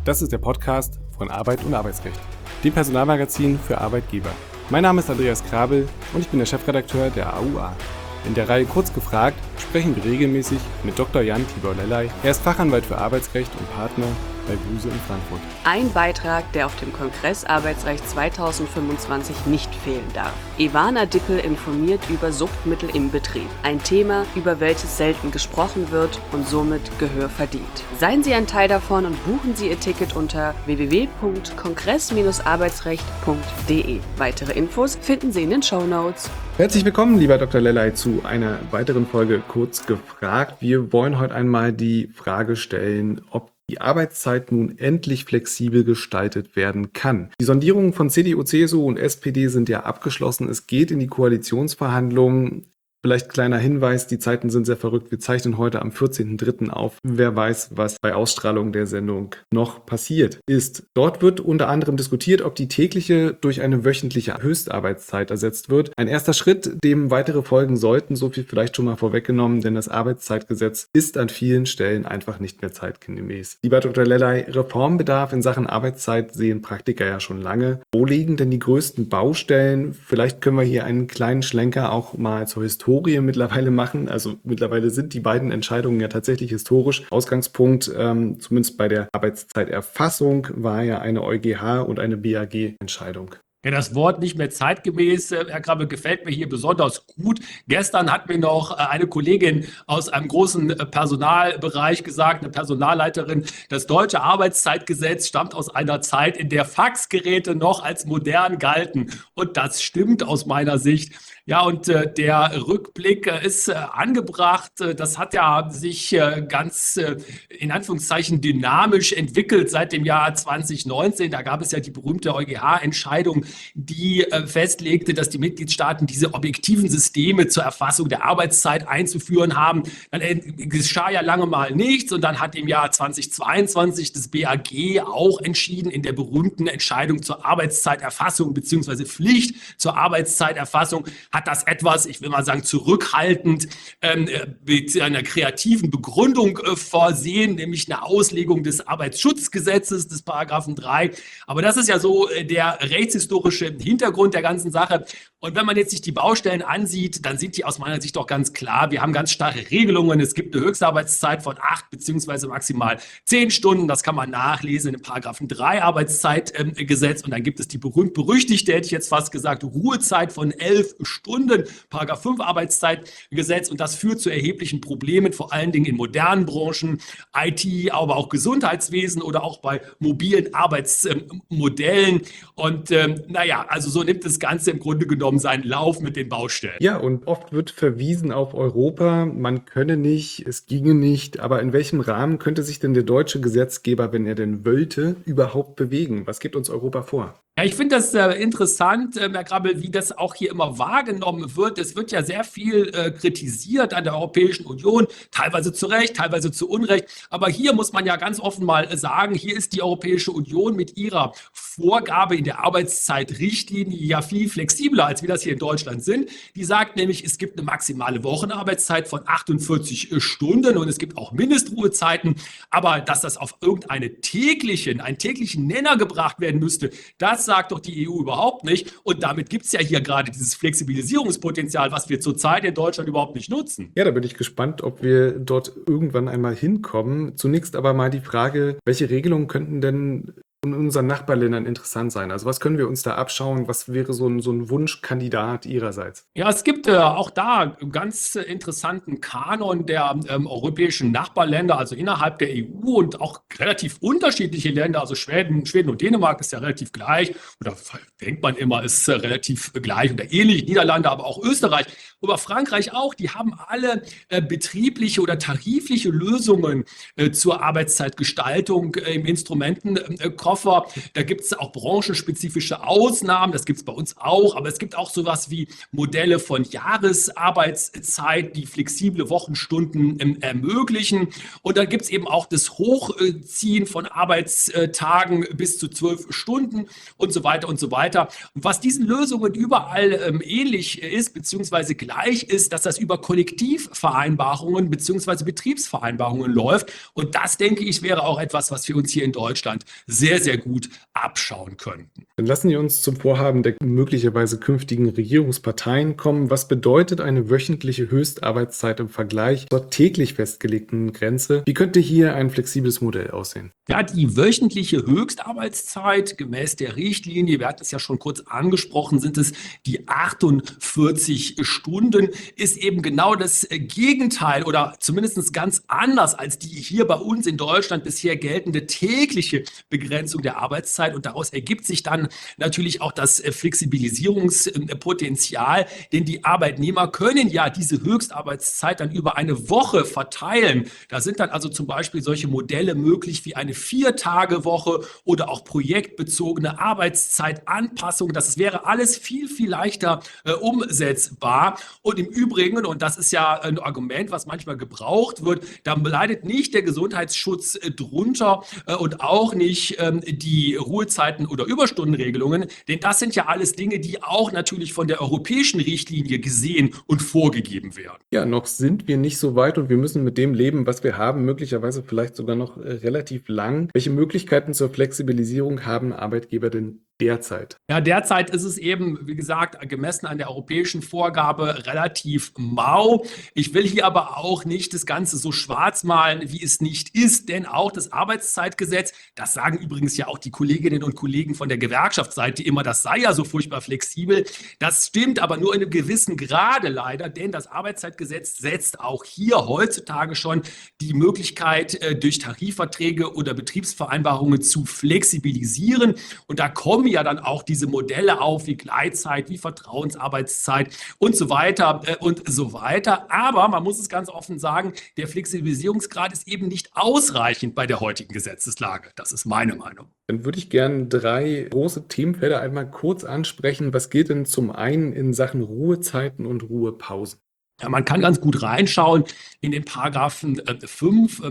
Das ist der Podcast von Arbeit und Arbeitsrecht, dem Personalmagazin für Arbeitgeber. Mein Name ist Andreas Krabel und ich bin der Chefredakteur der AUA. In der Reihe Kurz gefragt sprechen wir regelmäßig mit Dr. Jan Tibor Lellay. Er ist Fachanwalt für Arbeitsrecht und Partner bei Buse in Frankfurt. Ein Beitrag, der auf dem Kongress Arbeitsrecht 2025 nicht fehlen darf. Ivana Dippel informiert über Suchtmittel im Betrieb. Ein Thema, über welches selten gesprochen wird und somit Gehör verdient. Seien Sie ein Teil davon und buchen Sie Ihr Ticket unter www.kongress-arbeitsrecht.de. Weitere Infos finden Sie in den Shownotes. Herzlich willkommen, lieber Dr. Lellay, zu einer weiteren Folge Kurz gefragt. Wir wollen heute einmal die Frage stellen, ob die Arbeitszeit nun endlich flexibel gestaltet werden kann. Die Sondierungen von CDU, CSU und SPD sind ja abgeschlossen. Es geht in die Koalitionsverhandlungen. Vielleicht kleiner Hinweis, die Zeiten sind sehr verrückt. Wir zeichnen heute am 14.03. auf. Wer weiß, was bei Ausstrahlung der Sendung noch passiert ist. Dort wird unter anderem diskutiert, ob die tägliche durch eine wöchentliche Höchstarbeitszeit ersetzt wird. Ein erster Schritt, dem weitere folgen sollten, so viel vielleicht schon mal vorweggenommen, denn das Arbeitszeitgesetz ist an vielen Stellen einfach nicht mehr zeitgemäß. Lieber Dr. Lellay, Reformbedarf in Sachen Arbeitszeit sehen Praktiker ja schon lange. Wo liegen denn die größten Baustellen? Vielleicht können wir hier einen kleinen Schlenker auch mal zur Historie mittlerweile machen. Also mittlerweile sind die beiden Entscheidungen ja tatsächlich historisch. Ausgangspunkt, zumindest bei der Arbeitszeiterfassung, war ja eine EuGH und eine BAG-Entscheidung. Ja, das Wort nicht mehr zeitgemäß, Herr Krabbe, gefällt mir hier besonders gut. Gestern hat mir noch eine Kollegin aus einem großen Personalbereich gesagt, eine Personalleiterin, das deutsche Arbeitszeitgesetz stammt aus einer Zeit, in der Faxgeräte noch als modern galten. Und das stimmt aus meiner Sicht. Ja, und der Rückblick ist angebracht. Das hat ja sich ganz in Anführungszeichen dynamisch entwickelt seit dem Jahr 2019. Da gab es ja die berühmte EuGH-Entscheidung, die festlegte, dass die Mitgliedstaaten diese objektiven Systeme zur Erfassung der Arbeitszeit einzuführen haben. Dann geschah ja lange mal nichts und dann hat im Jahr 2022 das BAG auch entschieden in der berühmten Entscheidung zur Arbeitszeiterfassung bzw. Pflicht zur Arbeitszeiterfassung, hat das etwas, ich will mal sagen, zurückhaltend mit einer kreativen Begründung versehen, nämlich eine Auslegung des Arbeitsschutzgesetzes, des Paragraphen 3. Aber das ist ja so der rechtshistorische Hintergrund der ganzen Sache. Und wenn man jetzt sich die Baustellen ansieht, dann sind die aus meiner Sicht doch ganz klar. Wir haben ganz starre Regelungen. Es gibt eine Höchstarbeitszeit von 8 beziehungsweise maximal 10 Stunden. Das kann man nachlesen im Paragraphen 3 Arbeitszeitgesetz. Und dann gibt es die berühmt-berüchtigte, hätte ich jetzt fast gesagt, Ruhezeit von 11 Stunden, Paragraph 5 Arbeitszeitgesetz. Und das führt zu erheblichen Problemen, vor allen Dingen in modernen Branchen, IT, aber auch Gesundheitswesen oder auch bei mobilen Arbeitsmodellen. Und also so nimmt das Ganze im Grunde genommen seinen Lauf mit den Baustellen. Ja, und oft wird verwiesen auf Europa, man könne nicht, es ginge nicht, aber in welchem Rahmen könnte sich denn der deutsche Gesetzgeber, wenn er denn wollte, überhaupt bewegen? Was gibt uns Europa vor? Ja, ich finde das interessant, Herr Krabbel, wie das auch hier immer wahrgenommen wird. Es wird ja sehr viel kritisiert an der Europäischen Union, teilweise zu Recht, teilweise zu Unrecht. Aber hier muss man ja ganz offen mal sagen, hier ist die Europäische Union mit ihrer Vorgabe in der Arbeitszeitrichtlinie ja viel flexibler, als wir das hier in Deutschland sind. Die sagt nämlich, es gibt eine maximale Wochenarbeitszeit von 48 Stunden und es gibt auch Mindestruhezeiten. Aber dass das auf einen täglichen Nenner gebracht werden müsste, das sagt doch die EU überhaupt nicht. Und damit gibt es ja hier gerade dieses Flexibilisierungspotenzial, was wir zurzeit in Deutschland überhaupt nicht nutzen. Ja, da bin ich gespannt, ob wir dort irgendwann einmal hinkommen. Zunächst aber mal die Frage, welche Regelungen könnten denn in unseren Nachbarländern interessant sein? Also was können wir uns da abschauen? Was wäre so ein Wunschkandidat Ihrerseits? Ja, es gibt auch da einen ganz interessanten Kanon der europäischen Nachbarländer, also innerhalb der EU und auch relativ unterschiedliche Länder. Also Schweden und Dänemark ist ja relativ gleich oder denkt man immer, ist relativ gleich oder ähnlich. Niederlande, aber auch Österreich. Aber Frankreich auch, die haben alle betriebliche oder tarifliche Lösungen zur Arbeitszeitgestaltung im Instrumentenkoffer Koffer. Da gibt es auch branchenspezifische Ausnahmen, das gibt es bei uns auch, aber es gibt auch sowas wie Modelle von Jahresarbeitszeit, die flexible Wochenstunden ermöglichen. Und dann gibt es eben auch das Hochziehen von Arbeitstagen bis zu 12 Stunden und so weiter und so weiter. Und was diesen Lösungen überall ähnlich ist, beziehungsweise gleich ist, dass das über Kollektivvereinbarungen beziehungsweise Betriebsvereinbarungen läuft. Und das, denke ich, wäre auch etwas, was wir uns hier in Deutschland sehr, sehr gut abschauen könnten. Dann lassen Sie uns zum Vorhaben der möglicherweise künftigen Regierungsparteien kommen. Was bedeutet eine wöchentliche Höchstarbeitszeit im Vergleich zur täglich festgelegten Grenze? Wie könnte hier ein flexibles Modell aussehen? Ja, die wöchentliche Höchstarbeitszeit gemäß der Richtlinie, wir hatten es ja schon kurz angesprochen, sind es die 48 Stunden, ist eben genau das Gegenteil oder zumindest ganz anders als die hier bei uns in Deutschland bisher geltende tägliche Begrenzung der Arbeitszeit. Und daraus ergibt sich dann natürlich auch das Flexibilisierungspotenzial, denn die Arbeitnehmer können ja diese Höchstarbeitszeit dann über eine Woche verteilen. Da sind dann also zum Beispiel solche Modelle möglich wie eine 4-Tage-Woche oder auch projektbezogene Arbeitszeitanpassung. Das wäre alles viel, viel leichter umsetzbar. Und im Übrigen, und das ist ja ein Argument, was manchmal gebraucht wird, da leidet nicht der Gesundheitsschutz drunter und auch nicht die Ruhezeiten oder Überstundenregelungen, denn das sind ja alles Dinge, die auch natürlich von der europäischen Richtlinie gesehen und vorgegeben werden. Ja, noch sind wir nicht so weit und wir müssen mit dem leben, was wir haben, möglicherweise vielleicht sogar noch relativ lang. Welche Möglichkeiten zur Flexibilisierung haben Arbeitgeber denn derzeit? Ja, derzeit ist es eben, wie gesagt, gemessen an der europäischen Vorgabe relativ mau. Ich will hier aber auch nicht das Ganze so schwarz malen, wie es nicht ist, denn auch das Arbeitszeitgesetz, das sagen übrigens ja auch die Kolleginnen und Kollegen von der Gewerkschaftsseite immer, das sei ja so furchtbar flexibel. Das stimmt aber nur in einem gewissen Grade leider, denn das Arbeitszeitgesetz setzt auch hier heutzutage schon die Möglichkeit, durch Tarifverträge oder Betriebsvereinbarungen zu flexibilisieren. Und da kommen ja dann auch diese Modelle auf, wie Gleitzeit, wie Vertrauensarbeitszeit und so weiter und so weiter. Aber man muss es ganz offen sagen, der Flexibilisierungsgrad ist eben nicht ausreichend bei der heutigen Gesetzeslage. Das ist meine Meinung. Dann würde ich gerne 3 große Themenfelder einmal kurz ansprechen. Was gilt denn zum einen in Sachen Ruhezeiten und Ruhepausen? Ja, man kann ganz gut reinschauen in den Paragraphen 5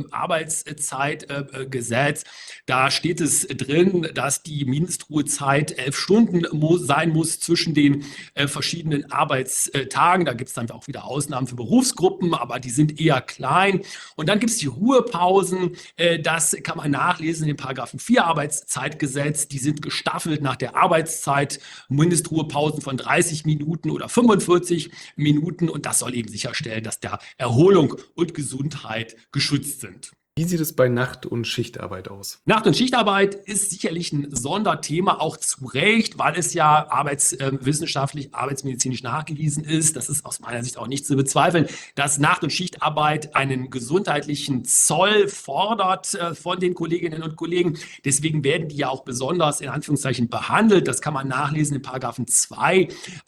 Arbeitszeitgesetz. Da steht es drin, dass die Mindestruhezeit 11 Stunden sein muss zwischen den verschiedenen Arbeitstagen. Da gibt es dann auch wieder Ausnahmen für Berufsgruppen, aber die sind eher klein. Und dann gibt es die Ruhepausen. Das kann man nachlesen in den Paragraphen 4 Arbeitszeitgesetz. Die sind gestaffelt nach der Arbeitszeit. Mindestruhepausen von 30 Minuten oder 45 Minuten. Und das soll eben sicherstellen, dass der Erholung und Gesundheit geschützt sind. Wie sieht es bei Nacht- und Schichtarbeit aus? Nacht- und Schichtarbeit ist sicherlich ein Sonderthema, auch zu Recht, weil es ja arbeitswissenschaftlich, arbeitsmedizinisch nachgewiesen ist. Das ist aus meiner Sicht auch nicht zu bezweifeln, dass Nacht- und Schichtarbeit einen gesundheitlichen Zoll fordert von den Kolleginnen und Kollegen. Deswegen werden die ja auch besonders in Anführungszeichen behandelt. Das kann man nachlesen in Paragraphen 2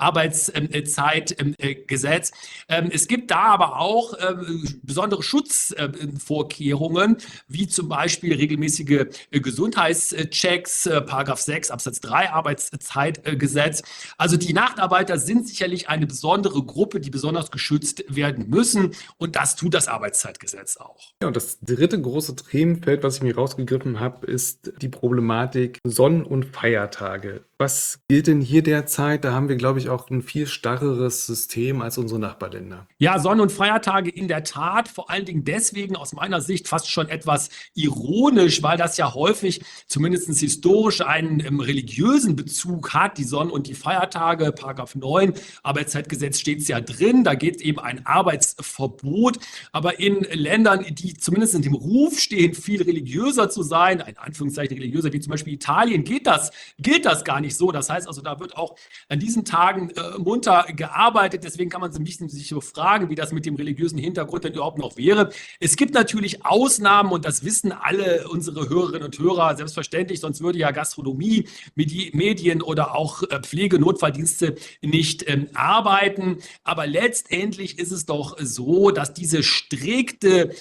Arbeitszeitgesetz. Es gibt da aber auch besondere Schutzvorkehrungen, wie zum Beispiel regelmäßige Gesundheitschecks, Paragraph 6 Absatz 3 Arbeitszeitgesetz. Also die Nachtarbeiter sind sicherlich eine besondere Gruppe, die besonders geschützt werden müssen, und das tut das Arbeitszeitgesetz auch. Ja, und das dritte große Themenfeld, was ich mir rausgegriffen habe, ist die Problematik Sonn- und Feiertage. Was gilt denn hier derzeit? Da haben wir, glaube ich, auch ein viel starreres System als unsere Nachbarländer. Ja, Sonn- und Feiertage in der Tat, vor allen Dingen deswegen aus meiner Sicht fast schon etwas ironisch, weil das ja häufig, zumindest historisch, einen religiösen Bezug hat. Die Sonn- und die Feiertage, Paragraph 9 Arbeitszeitgesetz steht es ja drin, da geht eben ein Arbeitsverbot. Aber in Ländern, die zumindest in dem Ruf stehen, viel religiöser zu sein, in Anführungszeichen religiöser, wie zum Beispiel Italien, gilt das gar nicht so. Das heißt also, da wird auch an diesen Tagen munter gearbeitet. Deswegen kann man sich so fragen, wie das mit dem religiösen Hintergrund denn überhaupt noch wäre. Es gibt natürlich Ausnahmen Ausnahmen und das wissen alle unsere Hörerinnen und Hörer selbstverständlich, sonst würde ja Gastronomie, Medien oder auch Pflegenotfalldienste nicht arbeiten. Aber letztendlich ist es doch so, dass dieses strikte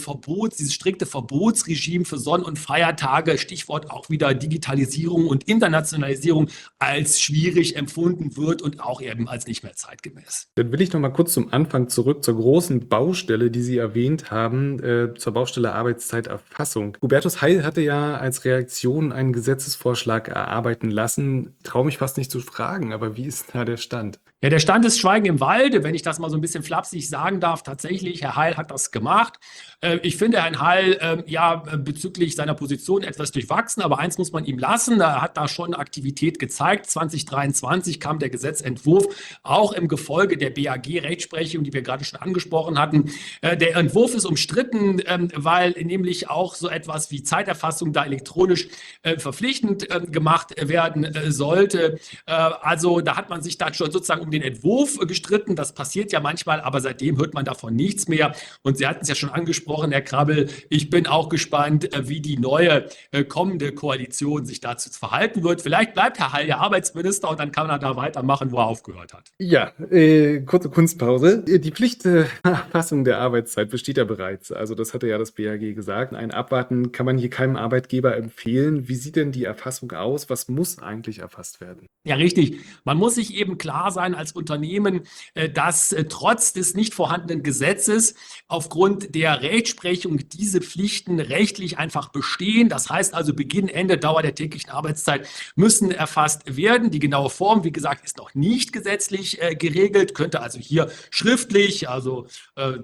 Verbotsregime für Sonn- und Feiertage, Stichwort auch wieder Digitalisierung und Internationalisierung, als schwierig empfunden wird und auch eben als nicht mehr zeitgemäß. Dann will ich noch mal kurz zum Anfang zurück zur großen Baustelle, die Sie erwähnt haben, zur Baustelle Arbeitszeiterfassung. Hubertus Heil hatte ja als Reaktion einen Gesetzesvorschlag erarbeiten lassen. Traue mich fast nicht zu fragen, aber wie ist da der Stand? Ja, der Stand ist Schweigen im Walde, wenn ich das mal so ein bisschen flapsig sagen darf. Tatsächlich, Herr Heil hat das gemacht. Ich finde Herrn Heil bezüglich seiner Position etwas durchwachsen, aber eins muss man ihm lassen. Er hat da schon Aktivität gezeigt. 2023 kam der Gesetzentwurf, auch im Gefolge der BAG-Rechtsprechung, die wir gerade schon angesprochen hatten. Der Entwurf ist umstritten, weil nämlich auch so etwas wie Zeiterfassung da elektronisch verpflichtend gemacht werden sollte. Also da hat man sich dann schon sozusagen um den Entwurf gestritten. Das passiert ja manchmal, aber seitdem hört man davon nichts mehr. Und Sie hatten es ja schon angesprochen, Herr Krabbel. Ich bin auch gespannt, wie die neue kommende Koalition sich dazu verhalten wird. Vielleicht bleibt Herr Heil ja Arbeitsminister und dann kann er da weitermachen, wo er aufgehört hat. Ja, kurze Kunstpause. Die Pflichterfassung der Arbeitszeit besteht ja bereits. Also das hatte ja das BAG gesagt. Ein Abwarten kann man hier keinem Arbeitgeber empfehlen. Wie sieht denn die Erfassung aus? Was muss eigentlich erfasst werden? Ja, richtig. Man muss sich eben klar sein als Unternehmen, dass trotz des nicht vorhandenen Gesetzes aufgrund der Rechtsprechung diese Pflichten rechtlich einfach bestehen. Das heißt also, Beginn, Ende, Dauer der täglichen Arbeitszeit müssen erfasst werden. Die genaue Form, wie gesagt, ist noch nicht gesetzlich geregelt, könnte also hier schriftlich, also der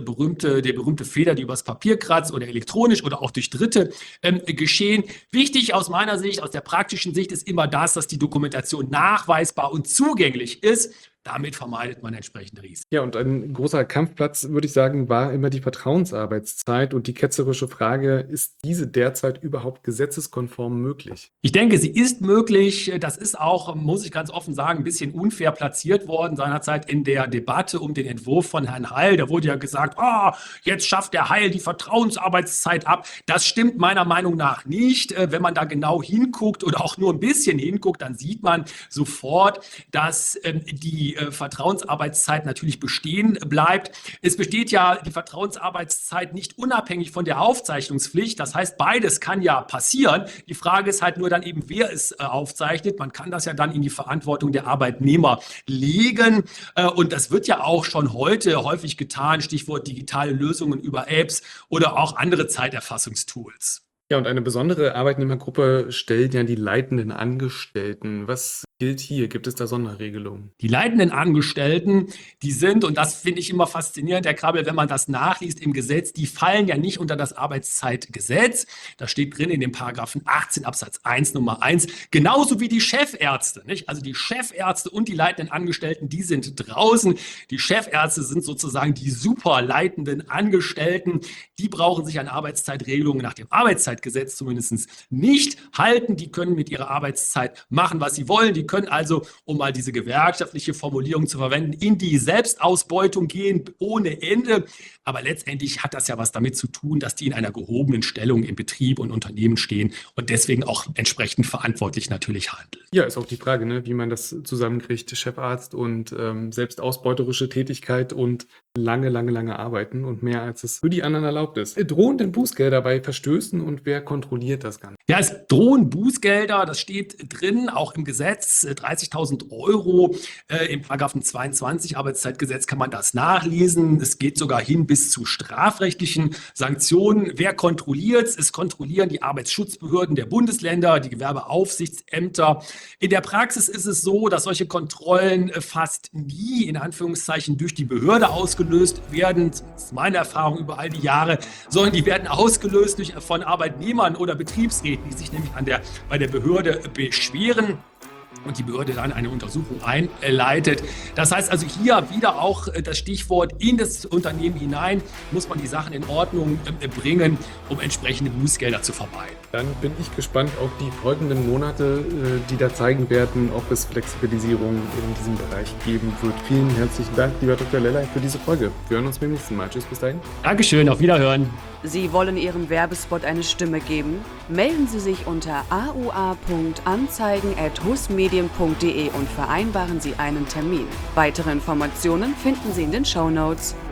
berühmte Feder, die übers Papier kratzt oder elektronisch oder auch durch Dritte geschehen. Wichtig aus meiner Sicht, aus der praktischen Sicht ist immer das, dass die Dokumentation nachweisbar und zugänglich ist. Damit vermeidet man entsprechende Risiken. Ja, und ein großer Kampfplatz, würde ich sagen, war immer die Vertrauensarbeitszeit und die ketzerische Frage, ist diese derzeit überhaupt gesetzeskonform möglich? Ich denke, sie ist möglich. Das ist auch, muss ich ganz offen sagen, ein bisschen unfair platziert worden seinerzeit in der Debatte um den Entwurf von Herrn Heil. Da wurde ja gesagt, jetzt schafft der Heil die Vertrauensarbeitszeit ab. Das stimmt meiner Meinung nach nicht. Wenn man da genau hinguckt oder auch nur ein bisschen hinguckt, dann sieht man sofort, dass die Vertrauensarbeitszeit natürlich bestehen bleibt. Es besteht ja die Vertrauensarbeitszeit nicht unabhängig von der Aufzeichnungspflicht. Das heißt, beides kann ja passieren. Die Frage ist halt nur dann eben, wer es aufzeichnet. Man kann das ja dann in die Verantwortung der Arbeitnehmer legen. Und das wird ja auch schon heute häufig getan. Stichwort digitale Lösungen über Apps oder auch andere Zeiterfassungstools. Ja, und eine besondere Arbeitnehmergruppe stellen ja die leitenden Angestellten. Was gilt hier? Gibt es da Sonderregelungen? Die leitenden Angestellten, die sind, und das finde ich immer faszinierend, Herr Krabbel, wenn man das nachliest im Gesetz, die fallen ja nicht unter das Arbeitszeitgesetz. Da steht drin in dem Paragraphen 18 Absatz 1 Nummer 1, genauso wie die Chefärzte, nicht? Also die Chefärzte und die leitenden Angestellten, die sind draußen. Die Chefärzte sind sozusagen die super leitenden Angestellten. Die brauchen sich an Arbeitszeitregelungen nach dem Arbeitszeitgesetz zumindest nicht halten. Die können mit ihrer Arbeitszeit machen, was sie wollen. Die können also, um mal diese gewerkschaftliche Formulierung zu verwenden, in die Selbstausbeutung gehen ohne Ende. Aber letztendlich hat das ja was damit zu tun, dass die in einer gehobenen Stellung im Betrieb und Unternehmen stehen und deswegen auch entsprechend verantwortlich natürlich handeln. Ja, ist auch die Frage, ne, wie man das zusammenkriegt, Chefarzt und selbstausbeuterische Tätigkeit und lange arbeiten und mehr als es für die anderen erlaubt ist. Drohen denn Bußgelder bei Verstößen und wer kontrolliert das Ganze? Ja, es drohen Bußgelder, das steht drin, auch im Gesetz, 30.000 Euro. Im Paragraphen 22 Arbeitszeitgesetz kann man das nachlesen. Es geht sogar hin bis zu strafrechtlichen Sanktionen. Wer kontrolliert es? Es kontrollieren die Arbeitsschutzbehörden der Bundesländer, die Gewerbeaufsichtsämter. In der Praxis ist es so, dass solche Kontrollen fast nie, in Anführungszeichen, durch die Behörde ausgelöst werden. Das ist meine Erfahrung über all die Jahre, sondern die werden ausgelöst von Arbeitnehmern oder Betriebsräten, die sich nämlich bei der Behörde beschweren und die Behörde dann eine Untersuchung einleitet. Das heißt also hier wieder auch das Stichwort in das Unternehmen hinein, muss man die Sachen in Ordnung bringen, um entsprechende Bußgelder zu vermeiden. Dann bin ich gespannt auf die folgenden Monate, die da zeigen werden, ob es Flexibilisierung in diesem Bereich geben wird. Vielen herzlichen Dank, lieber Dr. Lellay, für diese Folge. Wir hören uns beim nächsten Mal. Tschüss, bis dahin. Dankeschön, auf Wiederhören. Sie wollen Ihrem Werbespot eine Stimme geben? Melden Sie sich unter aua.anzeigen@husmedien.de und vereinbaren Sie einen Termin. Weitere Informationen finden Sie in den Shownotes.